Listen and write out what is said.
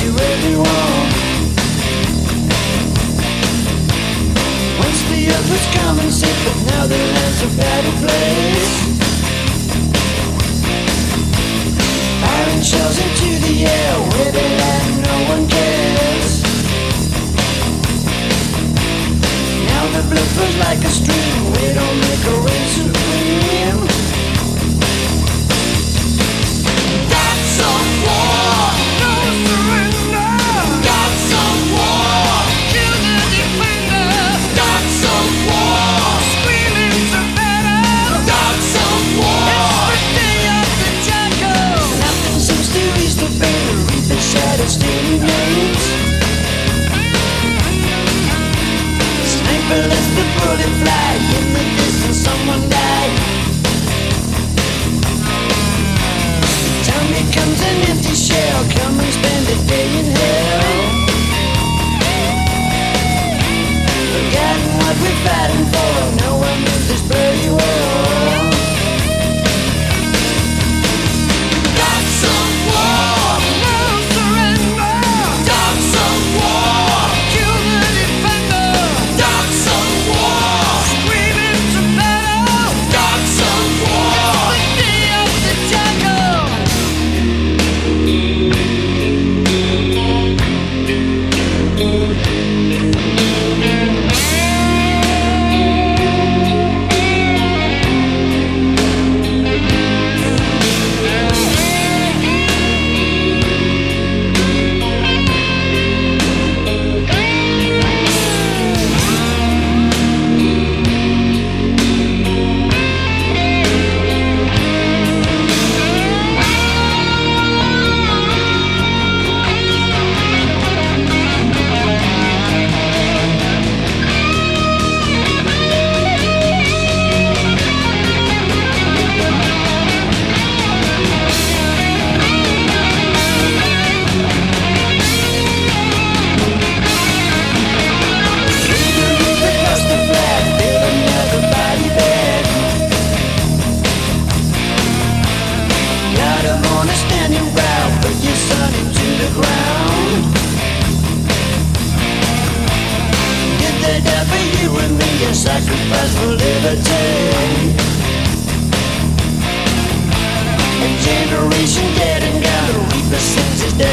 you everyone. Once the earth was common sense, but now the land's a better place. Firing shells into the air, where they land, no one cares. Now the blood flows like a stream, we don't make a rain supreme. Gods of war, no surrender. Gods of war, kill the defender. Gods of war, screaming to battle. Gods of war, it's the day of the jackal. Nothing seems to ease the pain, read the shadows still remains. Sniper lets the bullet fly, in the distance someone died. Time becomes an empty shell, come and spend a day in hell. Forgotten what we're fighting for, no one knows this bloody war. Gods of war, no surrender. Dogs of war, kill the defender. Dogs of war, screaming to battle. Dogs of war, it's the day of the jackal. Sacrifice for liberty. A generation dead and gone, the reaper sends his